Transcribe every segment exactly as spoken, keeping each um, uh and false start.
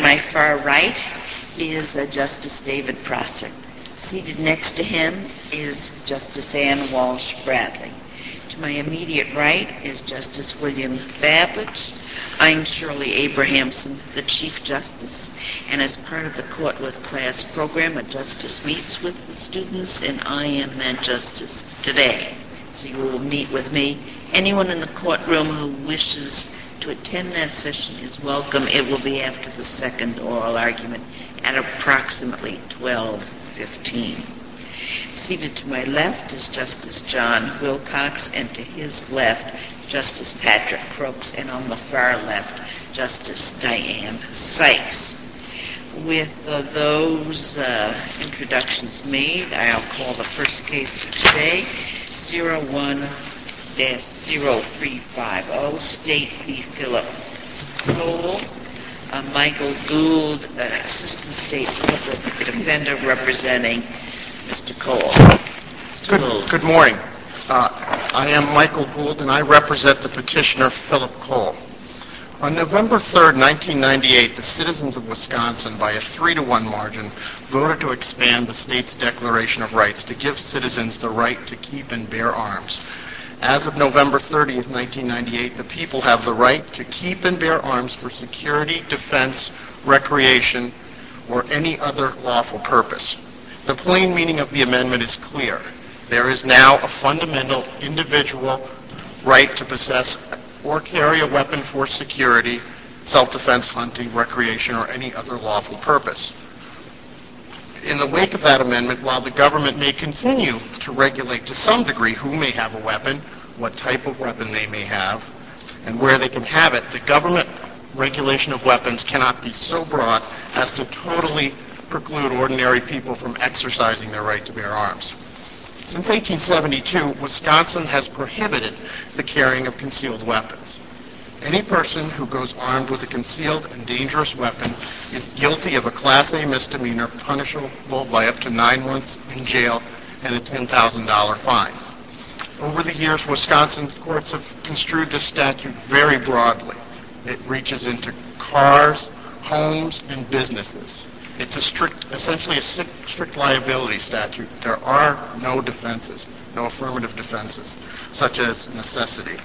my far right is uh, Justice David Prosser. Seated next to him is Justice Ann Walsh Bradley. To my immediate right is Justice William Babbage. I'm Shirley Abrahamson, the Chief Justice, and as part of the Court with Class program, a justice meets with the students, and I am that justice today. So you will meet with me. Anyone in the courtroom who wishes to attend that session is welcome. It will be after the second oral argument at approximately twelve fifteen. Seated to my left is Justice John Wilcox, and to his left, Justice Patrick Crooks, and on the far left, Justice Diane Sykes. With uh, those uh, introductions made, I'll call the first case of today, zero one dash zero three five zero, State v. Philip Cole. Uh, Michael Gould, uh, Assistant State Public Defender, representing Mister Cole. Good, good morning. Uh, I am Michael Gould, and I represent the petitioner Philip Cole. On November third, nineteen ninety-eight, the citizens of Wisconsin, by a three to one margin, voted to expand the state's Declaration of Rights to give citizens the right to keep and bear arms. As of November thirtieth, nineteen ninety-eight, the people have the right to keep and bear arms for security, defense, recreation, or any other lawful purpose. The plain meaning of the amendment is clear. There is now a fundamental individual right to possess or carry a weapon for security, self-defense, hunting, recreation, or any other lawful purpose. In the wake of that amendment, while the government may continue to regulate to some degree who may have a weapon, what type of weapon they may have, and where they can have it, the government regulation of weapons cannot be so broad as to totally preclude ordinary people from exercising their right to bear arms. Since eighteen seventy-two, Wisconsin has prohibited the carrying of concealed weapons. Any person who goes armed with a concealed and dangerous weapon is guilty of a Class A misdemeanor punishable by up to nine months in jail and a ten thousand dollars fine. Over the years, Wisconsin's courts have construed this statute very broadly. It reaches into cars, homes, and businesses. It's a strict, essentially a strict liability statute. There are no defenses, no affirmative defenses, such as necessity.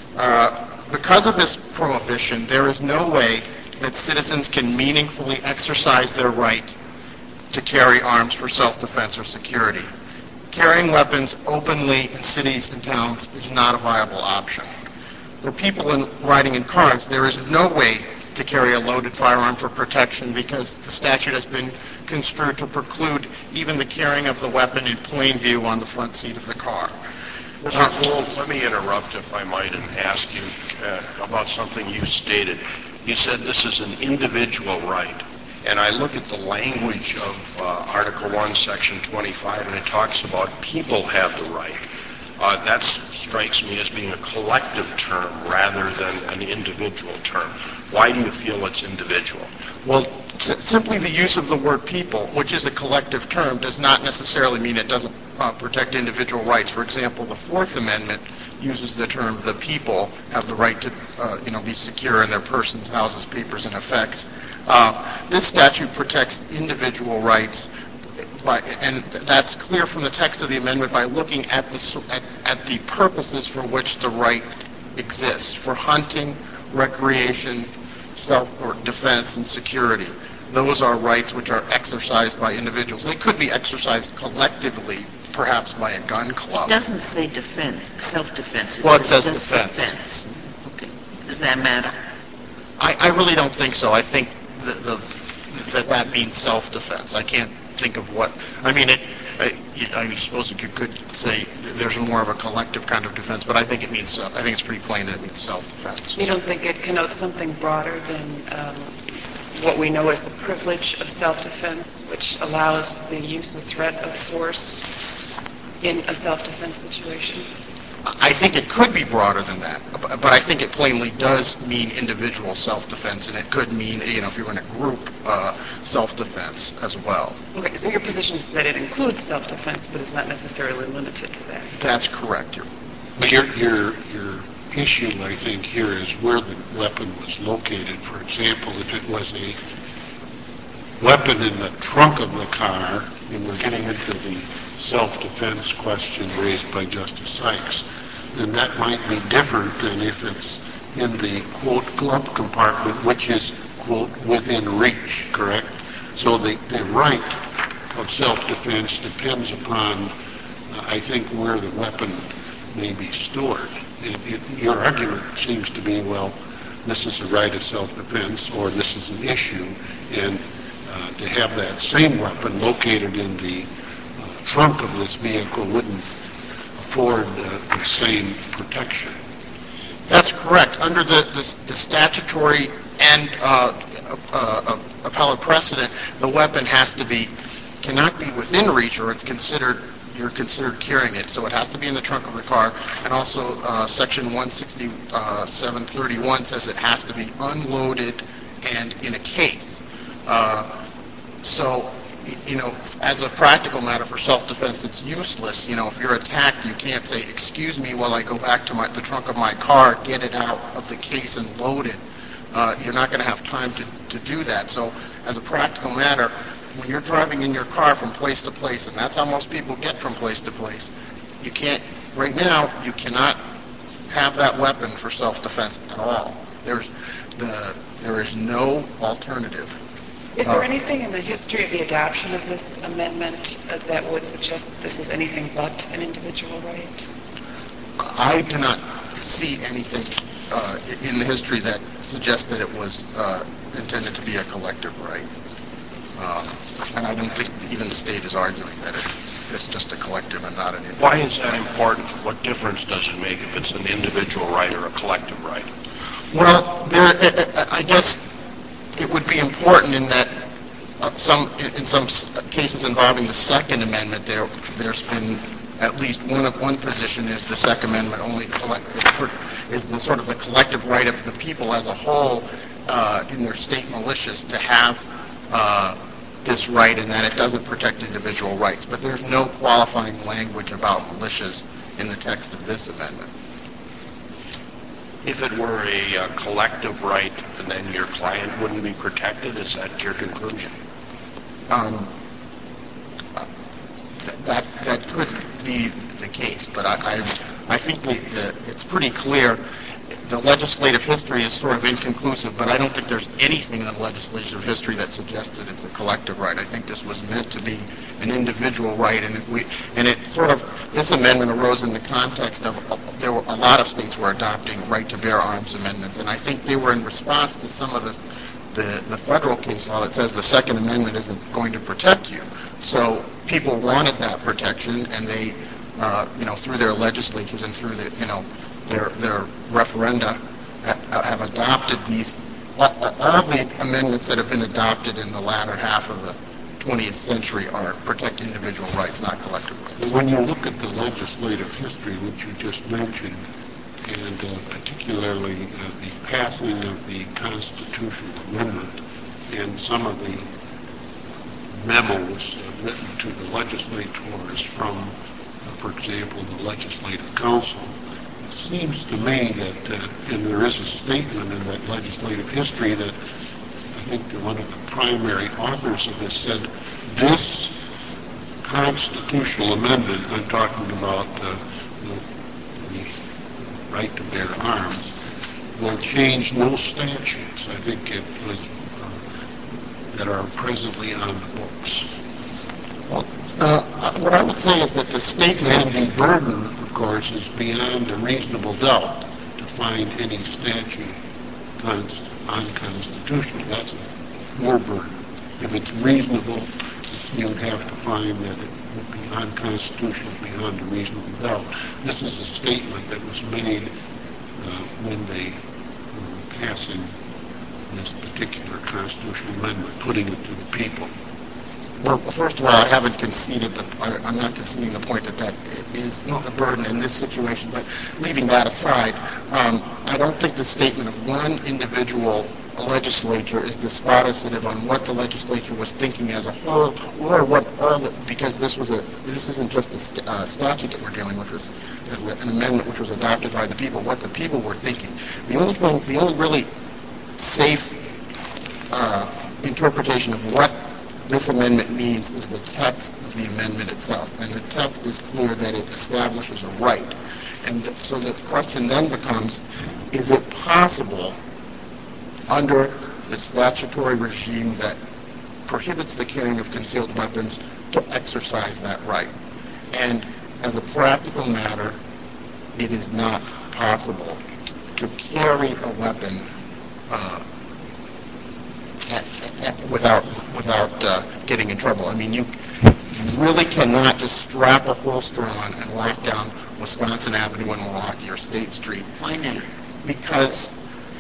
Uh, because of this prohibition, there is no way that citizens can meaningfully exercise their right to carry arms for self-defense or security. Carrying weapons openly in cities and towns is not a viable option. For people in, riding in cars, there is no way to carry a loaded firearm for protection because the statute has been construed to preclude even the carrying of the weapon in plain view on the front seat of the car. Mister Gould, let me interrupt, if I might, and ask you uh, about something you stated. You said this is an individual right, and I look at the language of uh, Article one, Section twenty-five, and it talks about people have the right. Uh, that strikes me as being a collective term rather than an individual term. Why do you feel it's individual? Well, s- simply the use of the word people, which is a collective term, does not necessarily mean it doesn't uh, protect individual rights. For example, the Fourth Amendment uses the term the people have the right to uh, you know, be secure in their persons, houses, papers, and effects. Uh, this statute protects individual rights. By, and that's clear from the text of the amendment by looking at the, at, at the purposes for which the right exists, for hunting, recreation, self or defense, and security. Those are rights which are exercised by individuals. They could be exercised collectively, perhaps by a gun club. It doesn't say defense, self-defense. It Well, it says says just defense. defense. Okay. Does that matter? I, I really don't think so. I think the, the, that that means self-defense. I can't think of what, I mean, it, I, I suppose you could say there's more of a collective kind of defense, but I think it means, I think it's pretty plain that it means self-defense. You don't think it connotes something broader than um, what we know as the privilege of self-defense, which allows the use of threat of force in a self-defense situation? I think it could be broader than that, but I think it plainly does mean individual self-defense, and it could mean, you know, if you're in a group, uh, self-defense as well. Okay, so your position is that it includes self-defense, but it's not necessarily limited to that. That's correct. You're, But your your your issue, I think, here is where the weapon was located. For example, if it was a weapon in the trunk of the car, and we're getting into the self-defense question raised by Justice Sykes, then that might be different than if it's in the, quote, glove compartment, which is, quote, within reach, correct? So the, the right of self-defense depends upon, uh, I think, where the weapon may be stored. It, it, your argument seems to be, well, this is a right of self-defense, or this is an issue, and uh, to have that same weapon located in the uh, trunk of this vehicle wouldn't afford uh, the same protection. That's correct. Under the, the, the statutory and uh, uh, appellate precedent, the weapon has to be, cannot be within reach, or it's considered, you're considered carrying it. So it has to be in the trunk of the car. And also, uh, Section one sixty-seven thirty-one says it has to be unloaded and in a case. Uh, so, you know, as a practical matter for self-defense, it's useless. You know, if you're attacked, you can't say, excuse me while I go back to my, the trunk of my car, get it out of the case and load it. Uh, you're not going to have time to, to do that. So as a practical matter, when you're driving in your car from place to place, and that's how most people get from place to place, you can't, right now, you cannot have that weapon for self-defense at all. There's the, there is no alternative. Is there anything in the history of the adoption of this amendment uh, that would suggest that this is anything but an individual right? I do not see anything uh, in the history that suggests that it was uh, intended to be a collective right. Um, and I don't think even the state is arguing that it's, it's just a collective and not an individual. Why is that important? What difference does it make if it's an individual right or a collective right? Well, there, I guess it would be important in that uh, some, in some cases involving the Second Amendment, there, there's been at least one of one position is the Second Amendment only collect, is the sort of the collective right of the people as a whole uh, in their state militias to have uh, this right, and that it doesn't protect individual rights. But there's no qualifying language about militias in the text of this amendment. If it were a uh, collective right, then your client wouldn't be protected? Is that your conclusion? Um, th- that that could be the case, but I I, I think the, the, it's pretty clear. The legislative history is sort of inconclusive, but I don't think there's anything in the legislative history that suggests that it's a collective right. I think this was meant to be an individual right, and if we and it sort of this amendment arose in the context of uh, there were a lot of states were adopting right to bear arms amendments, and I think they were in response to some of the the, the federal case law that says the Second Amendment isn't going to protect you. So people wanted that protection, and they, uh, you know, through their legislatures and through the, you know, their their referenda have adopted these, all the amendments that have been adopted in the latter half of the twentieth century are protect individual rights, not collective rights. When you look at the legislative history, which you just mentioned, and uh, particularly uh, the passing of the Constitutional Amendment and some of the memos uh, written to the legislators from, uh, for example, the Legislative Council, it seems to me that, uh, and there is a statement in that legislative history that I think that one of the primary authors of this said, this constitutional amendment, I'm talking about uh, the, the right to bear arms, will change no statutes. I think it was uh, that are presently on the books. Well, uh, what I would say is that the state mandating burden, of course, is beyond a reasonable doubt to find any statute const- unconstitutional. That's your burden. If it's reasonable, you would have to find that it would be unconstitutional beyond a reasonable doubt. This is a statement that was made uh, when they were passing this particular constitutional amendment, putting it to the people. Well, first of all, I haven't conceded the, I'm not conceding the point that that is the burden in this situation, but leaving that aside, um, I don't think the statement of one individual legislature is dispositive on what the legislature was thinking as a whole, or what all the, because this was a this isn't just a st- uh, statute that we're dealing with. This, this is an amendment which was adopted by the people. What the people were thinking. The only thing, the only really safe uh, interpretation of what this amendment means is the text of the amendment itself, and the text is clear that it establishes a right. And th- so the question then becomes: is it possible, under the statutory regime that prohibits the carrying of concealed weapons, to exercise that right? And as a practical matter, it is not possible to carry a weapon uh, at, at, without without uh, getting in trouble. I mean, you, you really cannot just strap a holster on and walk down Wisconsin Avenue in Milwaukee or State Street. Why not? Because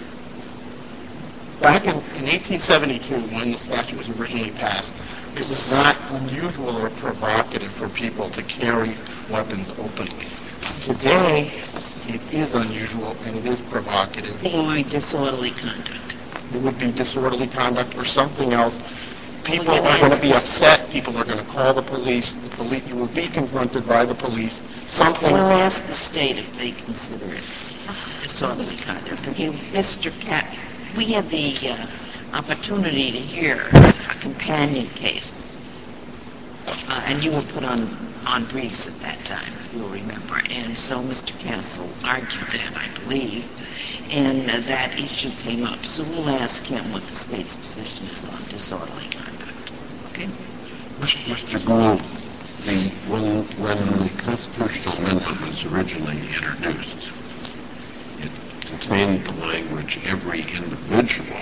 back in, in eighteen seventy-two, when the statute was originally passed, it was not unusual or provocative for people to carry weapons openly. Today, it is unusual and it is provocative. Or disorderly conduct. It would be disorderly conduct or something else. People Well, are you going to ask be us- upset. People are going to call the police. The police, you will be confronted by the police. Something. We'll ask the state if they consider it disorderly conduct. Okay, Mister Cat, we had the uh, opportunity to hear a companion case, uh, and you were put on, on briefs at that time, if you'll remember. And so Mister Castle argued that, I believe, and uh, that issue came up. So we'll ask him what the state's position is on disorderly conduct. Okay? Mister Gould, the, when, when the constitutional amendment was originally introduced, it contained the language, every individual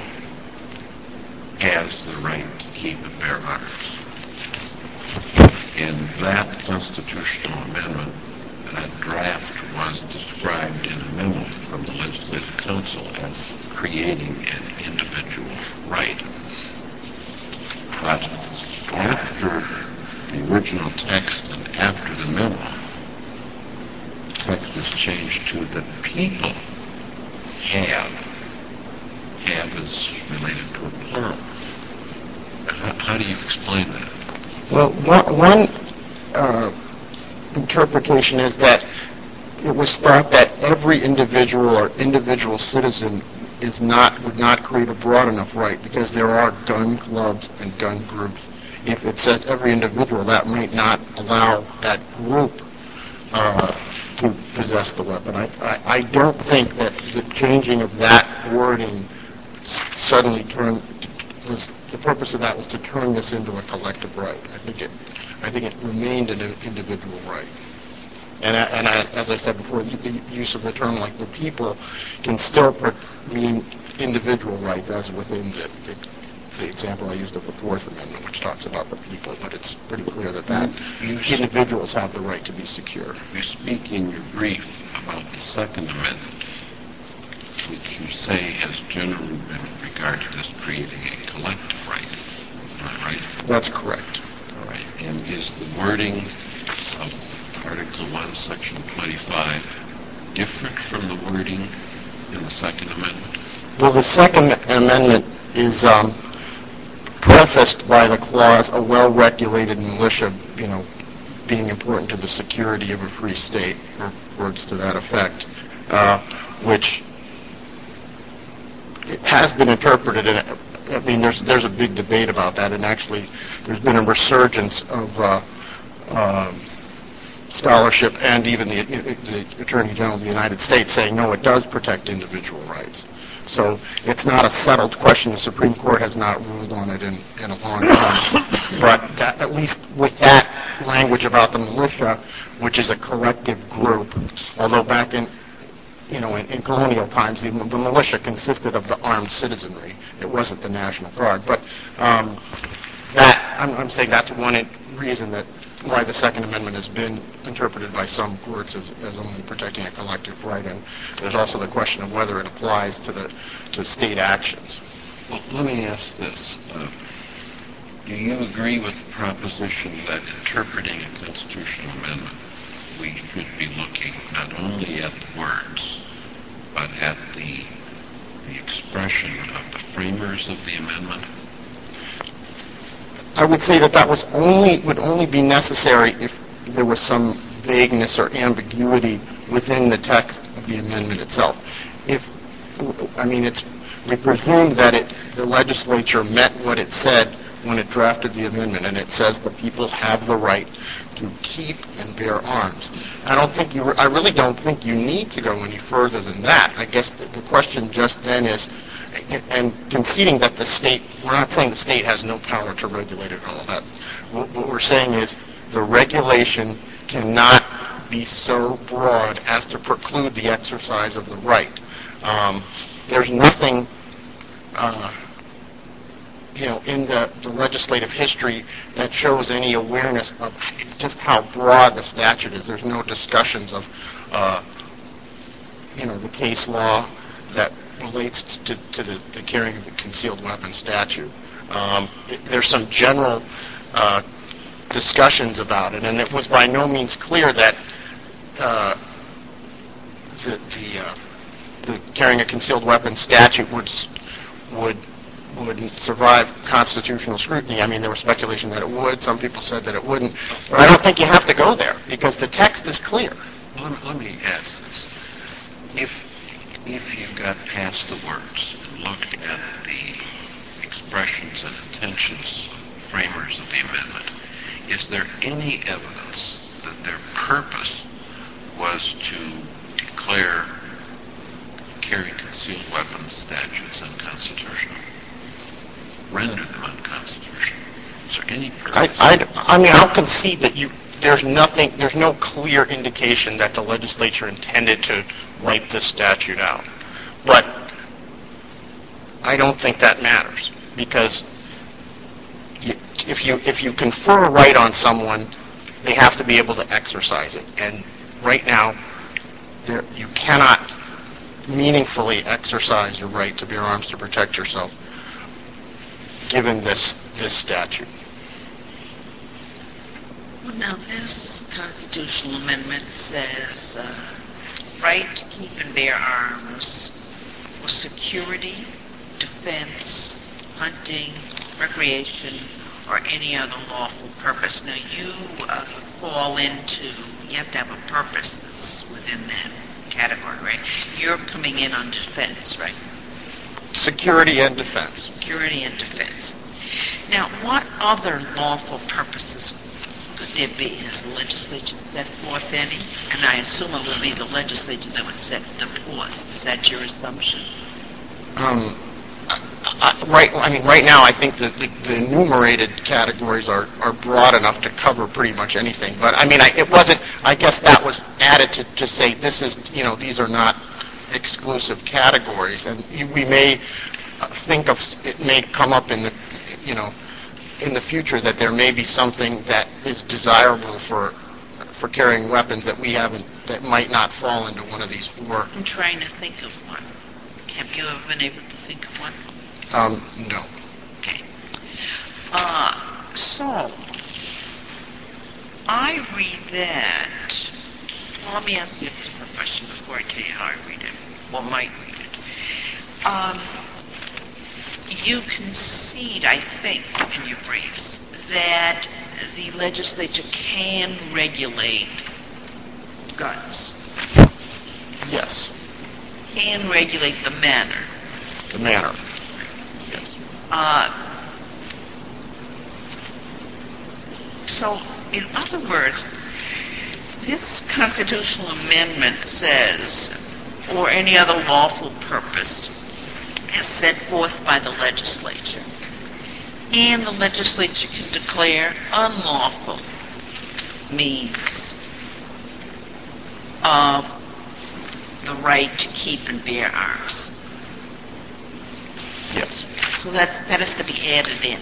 has the right to keep and bear arms. And that constitutional amendment, that draft, was described in a memo from the Legislative Council as creating an individual right. But after the original text and after the memo, the text was changed to the people have. Have is related to a plural. How, how do you explain that? Well, one, one uh, interpretation is that it was thought that every individual or individual citizen is not would not create a broad enough right, because there are gun clubs and gun groups. If it says every individual, that might not allow that group uh, to possess the weapon. I, I, I don't think that the changing of that wording s- suddenly turned was the purpose of that was to turn this into a collective right. I think it I think it remained an individual right. And, and as, as I said before, the use of the term like the people can still per, mean individual rights, as within the, the, the example I used of the Fourth Amendment, which talks about the people. But it's pretty clear that, that You individuals have the right to be secure. You speak in your brief about the Second Amendment, which you say has generally been regarded as creating a collective right. Am I right? That's correct. All right. And is the wording of Article one, Section twenty-five different from the wording in the Second Amendment? Well, the Second Amendment is um, prefaced by the clause, a well-regulated militia, you know, being important to the security of a free state, or words to that effect, uh, which it has been interpreted, and I mean, there's there's a big debate about that, and actually there's been a resurgence of uh, uh, scholarship and even the, the Attorney General of the United States saying, no, it does protect individual rights. So it's not a settled question. The Supreme Court has not ruled on it in, in a long time. But that, at least with that language about the militia, which is a collective group, although back in, you know, in, in colonial times, the, the militia consisted of the armed citizenry. It wasn't the National Guard. But um, that, I'm, I'm saying that's one reason that why the Second Amendment has been interpreted by some courts as, as only protecting a collective right, and there's also the question of whether it applies to the to state actions. Well, let me ask this. Uh, do you agree with the proposition that interpreting a constitutional amendment, we should be looking not only at the words, but at the the expression of the framing framers of the amendment? I would say that that was only, would only be necessary if there was some vagueness or ambiguity within the text of the amendment itself. If, I mean, it's, we presume that it, the legislature meant what it said when it drafted the amendment, and it says the people have the right to keep and bear arms. I don't think you, I really don't think you need to go any further than that. I guess the, the question just then is, and conceding that the state, we're not saying the state has no power to regulate it, all of that. What, what we're saying is the regulation cannot be so broad as to preclude the exercise of the right. Um, there's nothing, uh, you know, in the, the legislative history that shows any awareness of just how broad the statute is. There's no discussions of, uh, you know, the case law that relates to, to the, the carrying of the concealed weapon statute. Um, there's some general uh, discussions about it, and it was by no means clear that uh, the, the, uh, the carrying a concealed weapon statute would would wouldn't survive constitutional scrutiny. I mean, there was speculation that it would. Some people said that it wouldn't. But I don't think you have to go there because the text is clear. Well, let me ask this. If if you got past the words and looked at the expressions and intentions of framers of the amendment, is there any evidence that their purpose was to declare carrying concealed weapons statutes unconstitutional? Render them unconstitutional? Is there any purpose? I, I, I mean, I'll concede that you, there's nothing, there's no clear indication that the legislature intended to wipe this statute out. But I don't think that matters because you, if you if you confer a right on someone, they have to be able to exercise it. And right now, there, you cannot meaningfully exercise your right to bear arms to protect yourself, given this this statute. Well, now, this constitutional amendment says uh, right to keep and bear arms for security, defense, hunting, recreation, or any other lawful purpose. Now, you uh, fall into, you have to have a purpose that's within that category, right? You're coming in on defense, right? Security and defense. Security and defense. Now, what other lawful purposes could there be? Has the legislature set forth any? And I assume it would be the legislature that would set them forth. Is that your assumption? Um, I, I, right. I mean, right now, I think that the, the enumerated categories are, are broad enough to cover pretty much anything. But I mean, I, it wasn't. I guess that was added to just say this is. You know, these are not exclusive categories, and we may think of it may come up in the, you know, in the future that there may be something that is desirable for for carrying weapons that we haven't, that might not fall into one of these four. I'm trying to think of one. Have you ever been able to think of one? Um, no. Okay. Uh, so, I read that. Well, let me ask you a different question before I tell you how I read it, or might read it. Um, you concede, I think, in your briefs, that the legislature can regulate guns. Yes. Can regulate the manner. The manner. Yes. Uh, so, in other words, this constitutional amendment says, or any other lawful purpose as set forth by the legislature, and the legislature can declare unlawful means of the right to keep and bear arms. Yes. So that's, that has to be added in.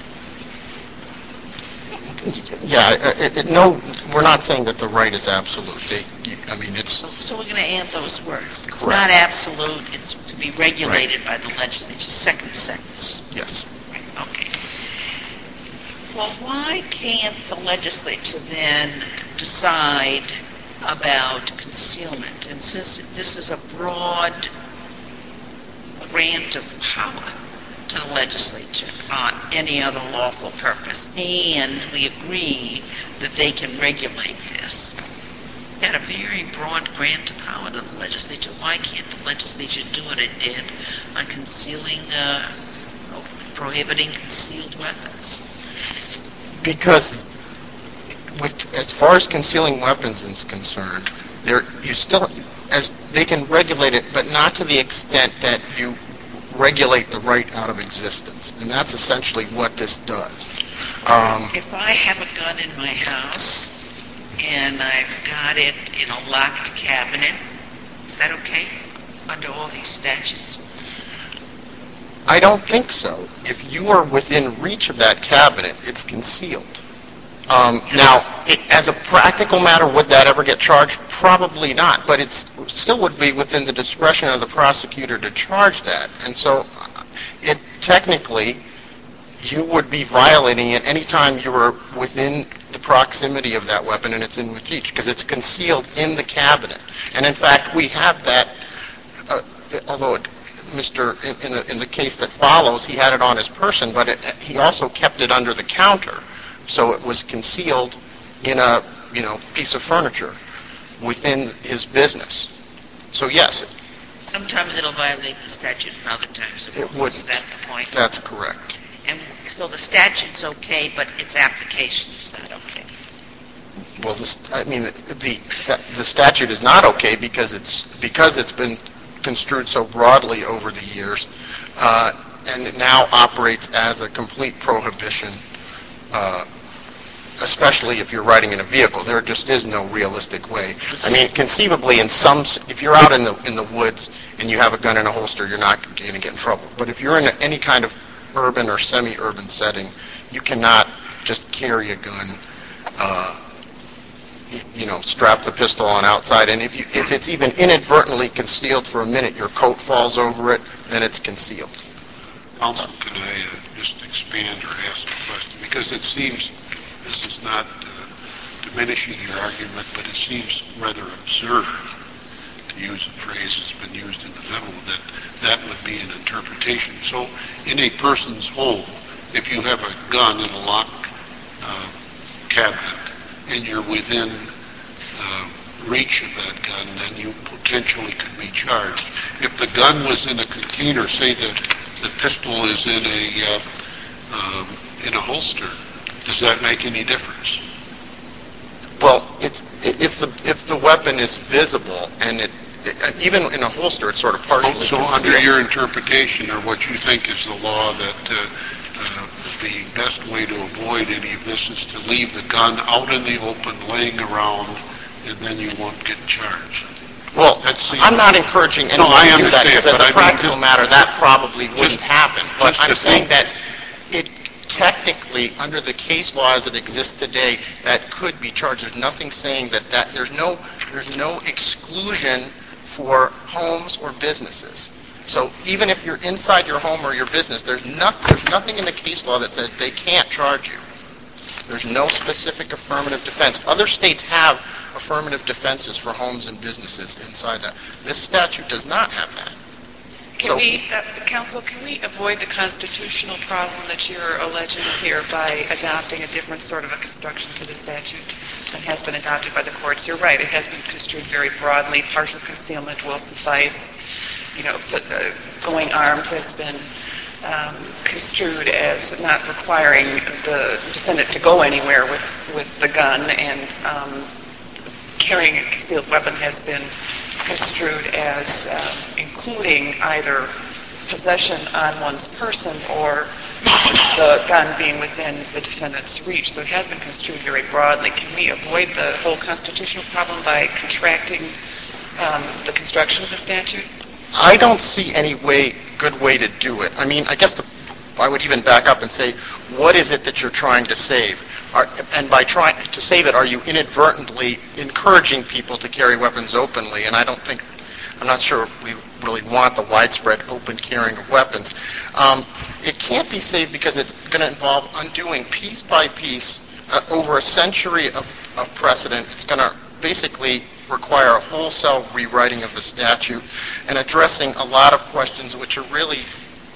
Yeah, it, it, no, we're not saying that the right is absolute. They, you, I mean, it's... So, so we're going to add those words. It's Correct. not absolute. It's to be regulated right. by the legislature. Second sentence. Yes. Right. Okay. Well, why can't the legislature then decide about concealment? And since this is a broad grant of power, to the legislature on any other lawful purpose, and we agree that they can regulate this. Got a very broad grant of power to the legislature. Why can't the legislature do what it did on concealing, uh, prohibiting concealed weapons? Because with, as far as concealing weapons is concerned, there you still, as they can regulate it, but not to the extent that you regulate the right out of existence. And that's essentially what this does. Um, If I have a gun in my house and I've got it in a locked cabinet, is that okay under all these statutes? I don't think so. If you are within reach of that cabinet, it's concealed. Um, now, it, as a practical matter, would that ever get charged? Probably not, but it still would be within the discretion of the prosecutor to charge that. And so, it technically, you would be violating it any time you were within the proximity of that weapon and it's in reach, because it's concealed in the cabinet. And in fact, we have that, uh, although it, Mister In, in, the, in the case that follows, he had it on his person, but it, he also kept it under the counter. So it was concealed in a, you know, piece of furniture within his business. So yes, it, Sometimes it'll violate the statute and other times it It won't. wouldn't. Is that the point? that's correct. And so the statute's okay, but its application is not okay. Well, this, I mean, the the statute is not okay because it's because it's been construed so broadly over the years, uh, and it now operates as a complete prohibition. Uh, especially if you're riding in a vehicle. There just is no realistic way. I mean, conceivably, in some, if you're out in the in the woods and you have a gun in a holster, you're not going to get in trouble. But if you're in any kind of urban or semi-urban setting, you cannot just carry a gun, uh, you know, strap the pistol on outside. And if you if it's even inadvertently concealed for a minute, your coat falls over it, then it's concealed. Counsel, can I uh, just expand or ask a question? Because it seems this is not uh, diminishing your argument, but it seems rather absurd, to use a phrase that's been used in the memo, that that would be an interpretation. So in a person's home, if you have a gun in a locked uh, cabinet and you're within uh, reach of that gun, then you potentially could be charged. If the gun was in a container, say the, the pistol is in a, uh, um, in a holster, does that make any difference? Well, it's, if the if the weapon is visible and it, it even in a holster, it's sort of partially So concealed. under your interpretation, or what you think is the law, that uh, uh, the best way to avoid any of this is to leave the gun out in the open, laying around, and then you won't get charged. Well, That seems- I'm not encouraging anyone No, I to do that, understand, because as but I a mean, practical just- matter, that probably wouldn't just- happen. But just I'm to saying think- that it technically, under the case law as it exists today, that could be charged. There's nothing saying that, that there's no there's no exclusion for homes or businesses. So even if you're inside your home or your business, there's nothing there's nothing in the case law that says they can't charge you. There's no specific affirmative defense. Other states have affirmative defenses for homes and businesses inside that. This statute does not have that. Can So- we, uh, Counsel, can we avoid the constitutional problem that you're alleging here by adopting a different sort of a construction to the statute than has been adopted by the courts? You're right, it has been construed very broadly. Partial concealment will suffice. You know, but, uh, going armed has been um, construed as not requiring the defendant to go anywhere with, with the gun, and um, carrying a concealed weapon has been construed as um, including either possession on one's person or the gun being within the defendant's reach. So it has been construed very broadly. Can we avoid the whole constitutional problem by contracting um, the construction of the statute? I don't see any way, good way to do it. I mean, I guess the, I would even back up and say, what is it that you're trying to save? Are, and by trying to save it, are you inadvertently encouraging people to carry weapons openly? And I don't think, I'm not sure we really want the widespread open carrying of weapons. Um, it can't be saved because it's going to involve undoing piece by piece uh, over a century of, of precedent. It's going to basically require a wholesale rewriting of the statute and addressing a lot of questions which are really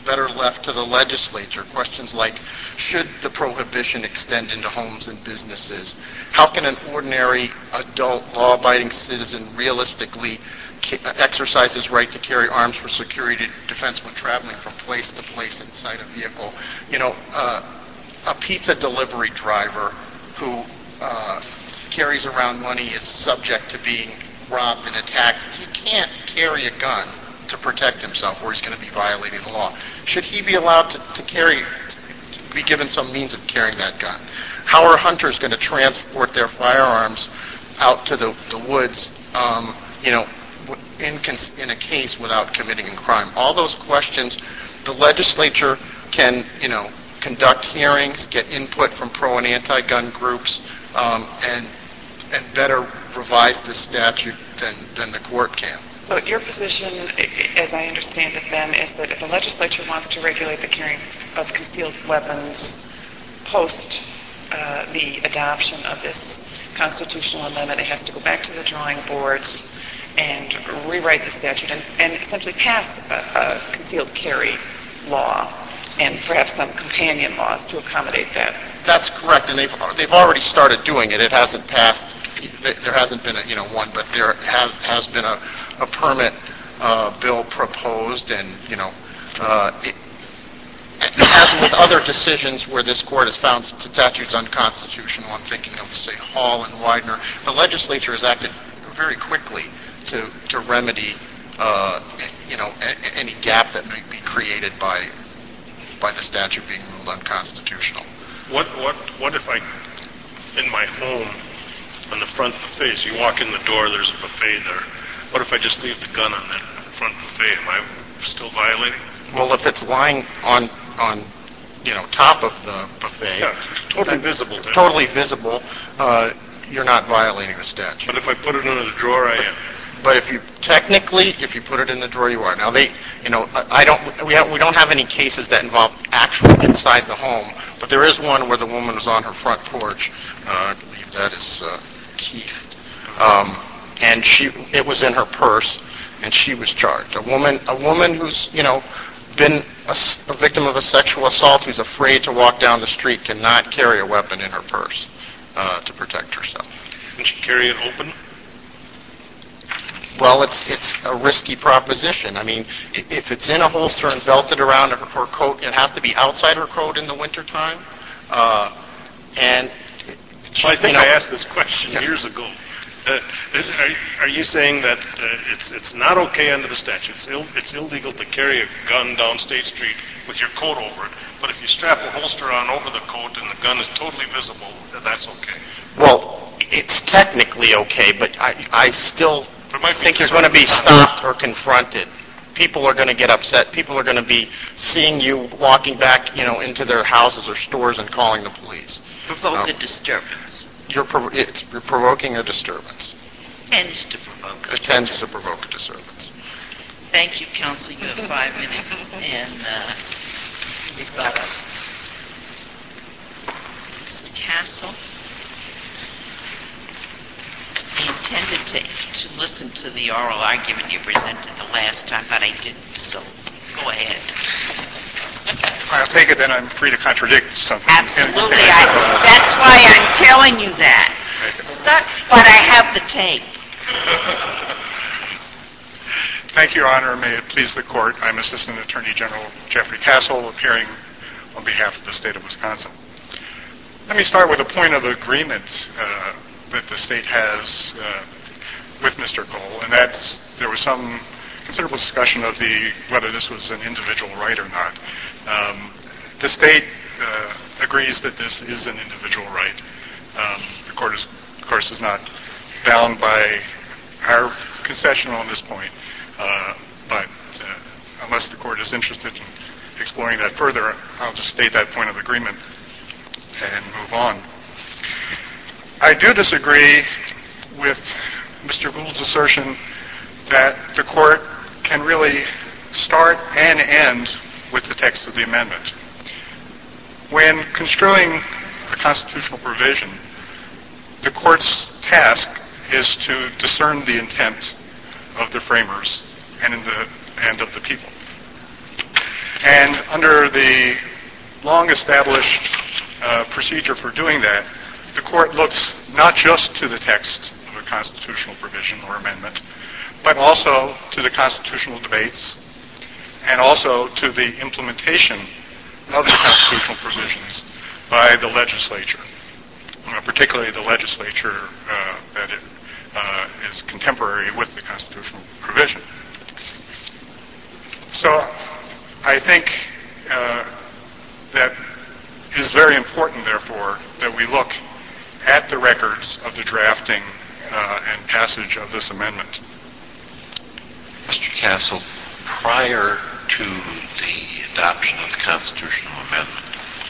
better left to the legislature. Questions like, should the prohibition extend into homes and businesses? How can an ordinary adult law-abiding citizen realistically exercise his right to carry arms for security defense when traveling from place to place inside a vehicle? You know, uh, a pizza delivery driver who uh, carries around money is subject to being robbed and attacked. He can't carry a gun to protect himself, or he's going to be violating the law. Should he be allowed to, to carry, be given some means of carrying that gun? How are hunters going to transport their firearms out to the, the woods, um, you know, in, in a case without committing a crime? All those questions, the legislature can, you know, conduct hearings, get input from pro and anti-gun groups, um, and and better revise the statute than, than the court can. So your position, as I understand it then, is that if the legislature wants to regulate the carrying of concealed weapons post uh, the adoption of this constitutional amendment, it has to go back to the drawing boards and rewrite the statute and, and essentially pass a, a concealed carry law and perhaps some companion laws to accommodate that. That's correct, and they've they've already started doing it. It hasn't passed. There hasn't been a, you know one, but there has has been a, a permit uh, bill proposed, and you know, uh, it, as with other decisions where this court has found statutes unconstitutional, I'm thinking of say Hall and Widener. The legislature has acted very quickly to to remedy uh, you know a, any gap that may be created by by the statute being ruled unconstitutional. What what what if I, in my home, on the front buffet, so you walk in the door, there's a buffet there. What if I just leave the gun on that front buffet? Am I still violating? Well, if it's lying on on you know top of the buffet, yeah, totally visible. Then. Totally visible. Uh, you're not violating the statute. But if I put it under the drawer, I am. But if you technically, if you put it in the drawer, you are. Now they, you know, I don't, we have, we don't have any cases that involve actually inside the home, but there is one where the woman was on her front porch. Uh, I believe that is uh, Keith, um, and she, it was in her purse, and she was charged. A woman, a woman who's, you know, been a, a victim of a sexual assault, who's afraid to walk down the street, cannot carry a weapon in her purse uh, to protect herself. Can she carry it open? Well, it's it's a risky proposition. I mean, if it's in a holster and belted around her, her coat, it has to be outside her coat in the wintertime. Uh, and well, I think you know, I asked this question yeah. years ago. Uh, are, are you saying that uh, it's it's not okay under the statute? It's, Ill, it's illegal to carry a gun down State Street with your coat over it, but if you strap a holster on over the coat and the gun is totally visible, that's okay? Well, it's technically okay, but I, I still think you're going to be stopped or confronted. People are going to get upset. People are going to be seeing you walking back, you know, into their houses or stores and calling the police. Provoke um, a disturbance. You're prov- it's you're provoking a disturbance. Tends to provoke a It tends to provoke a disturbance. Thank you, Counsel. You have five minutes and uh, rebuttal. Mister Castle, I intended to, to listen to the oral argument you presented the last time, but I didn't, so go ahead. I'll take it then I'm free to contradict something. Absolutely. I, that's why I'm telling you that. But I have the tape. Thank you, Your Honor. May it please the Court. I'm Assistant Attorney General Jeffrey Castle, appearing on behalf of the state of Wisconsin. Let me start with a point of agreement uh, that the state has uh, with Mister Cole, and that's there was some considerable discussion of the whether this was an individual right or not. Um, the state uh, agrees that this is an individual right. Um, the court, is, of course, is not bound by our concession on this point, uh, but uh, unless the court is interested in exploring that further, I'll just state that point of agreement and move on. I do disagree with Mister Gould's assertion that the court can really start and end with the text of the amendment. When construing a constitutional provision, the court's task is to discern the intent of the framers and, in the, and of the people. And under the long-established uh, procedure for doing that, the court looks not just to the text of a constitutional provision or amendment, but also to the constitutional debates and also to the implementation of the constitutional provisions by the legislature, uh, particularly the legislature uh, that it, uh, is contemporary with the constitutional provision. So I think uh, that it is very important, therefore, that we look at the records of the drafting uh, and passage of this amendment. Mister Castle, prior to the adoption of the constitutional amendment,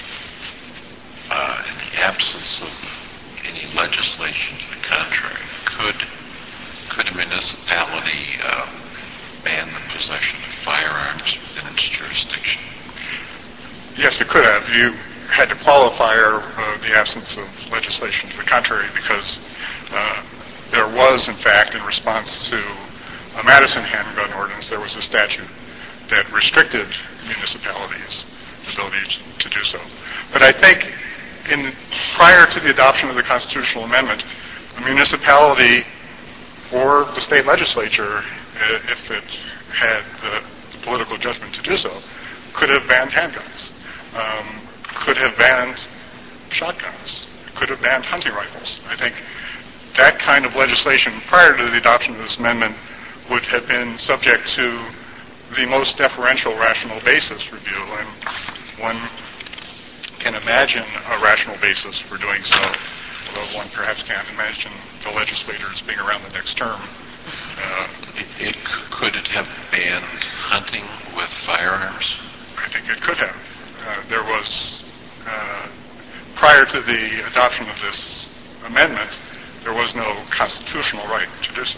uh, in the absence of any legislation to the contrary, could could a municipality uh, ban the possession of firearms within its jurisdiction? Yes, it could have. You had the qualifier of the absence of legislation to the contrary because uh, there was, in fact, in response to a Madison handgun ordinance, there was a statute that restricted municipalities' ability to do so. But I think in prior to the adoption of the constitutional amendment, a municipality or the state legislature, if it had the political judgment to do so, could have banned handguns, um, could have banned shotguns, could have banned hunting rifles. I think that kind of legislation prior to the adoption of this amendment would have been subject to the most deferential rational basis review, and one can imagine a rational basis for doing so, although one perhaps can't imagine the legislators being around the next term. Uh, it, it, could it have banned hunting with firearms? I think it could have. Uh, there was, uh, prior to the adoption of this amendment, there was no constitutional right to do so.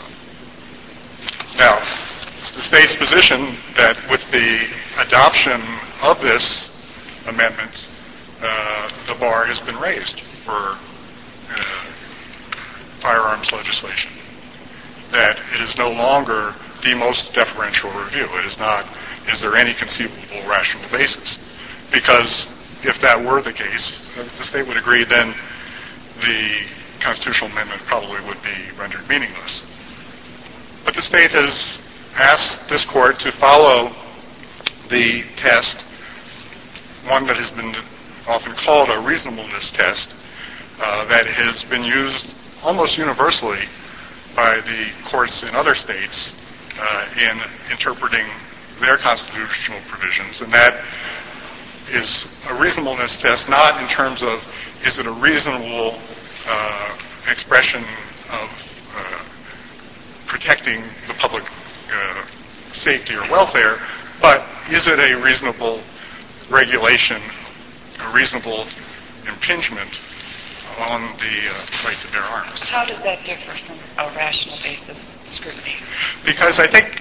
Now, it's the state's position that with the adoption of this amendment, uh, the bar has been raised for uh, firearms legislation, that it is no longer the most deferential review. It is not, is there any conceivable rational basis? Because if that were the case, if the state would agree, then the constitutional amendment probably would be rendered meaningless. But the state has asked this court to follow the test, one that has been often called a reasonableness test, uh, that has been used almost universally by the courts in other states uh, in interpreting their constitutional provisions. And that is a reasonableness test not in terms of is it a reasonable uh, expression of uh, protecting the public uh, safety or welfare, but is it a reasonable regulation, a reasonable impingement on the uh, right to bear arms? How does that differ from a rational basis scrutiny? Because I think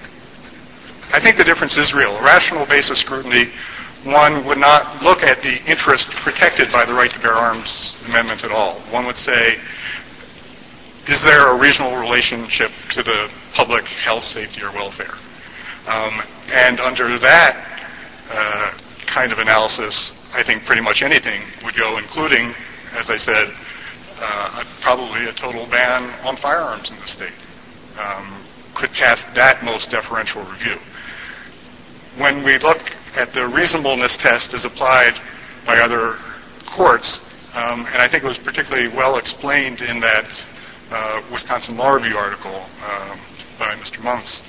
I think the difference is real. A rational basis scrutiny, one would not look at the interest protected by the right to bear arms amendment at all. One would say, is there a reasonable relationship to the public health, safety, or welfare? Um, and under that uh, kind of analysis, I think pretty much anything would go, including, as I said, uh, probably a total ban on firearms in the state, um, could pass that most deferential review. When we look at the reasonableness test as applied by other courts, um, and I think it was particularly well explained in that uh, Wisconsin Law Review article um, by Mister Monks,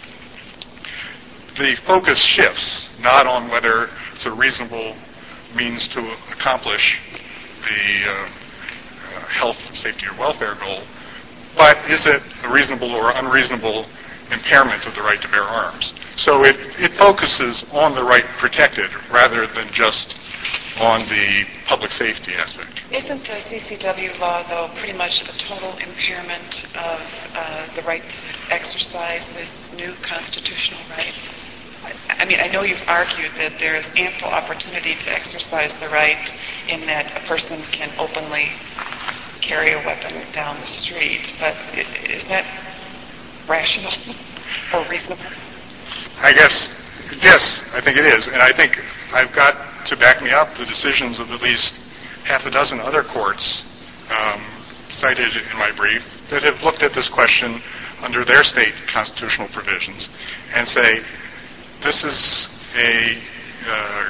the focus shifts not on whether it's a reasonable means to accomplish the uh, uh, health, safety, or welfare goal, but is it a reasonable or unreasonable impairment of the right to bear arms? So it, it focuses on the right protected rather than just on the public safety aspect. Isn't the C C W law, though, pretty much a total impairment of uh, the right to exercise this new constitutional right? I mean, I know you've argued that there is ample opportunity to exercise the right in that a person can openly carry a weapon down the street, but is that rational or reasonable? I guess Yes, I think it is. And I think I've got to back me up the decisions of at least half a dozen other courts um, cited in my brief that have looked at this question under their state constitutional provisions and say, this is a uh,